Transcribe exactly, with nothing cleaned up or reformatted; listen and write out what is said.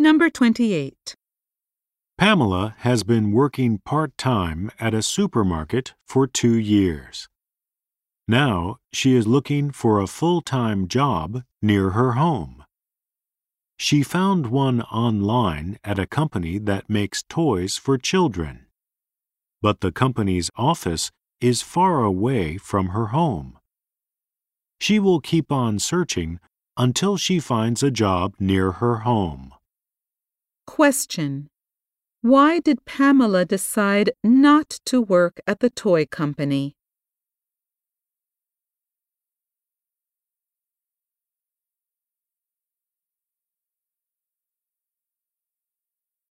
Number twenty-eight. Pamela has been working part-time at a supermarket for two years. Now she is looking for a full-time job near her home. She found one online at a company that makes toys for children. But the company's office is far away from her home. She will keep on searching until she finds a job near her home. Question. Why did Pamela decide not to work at the toy company?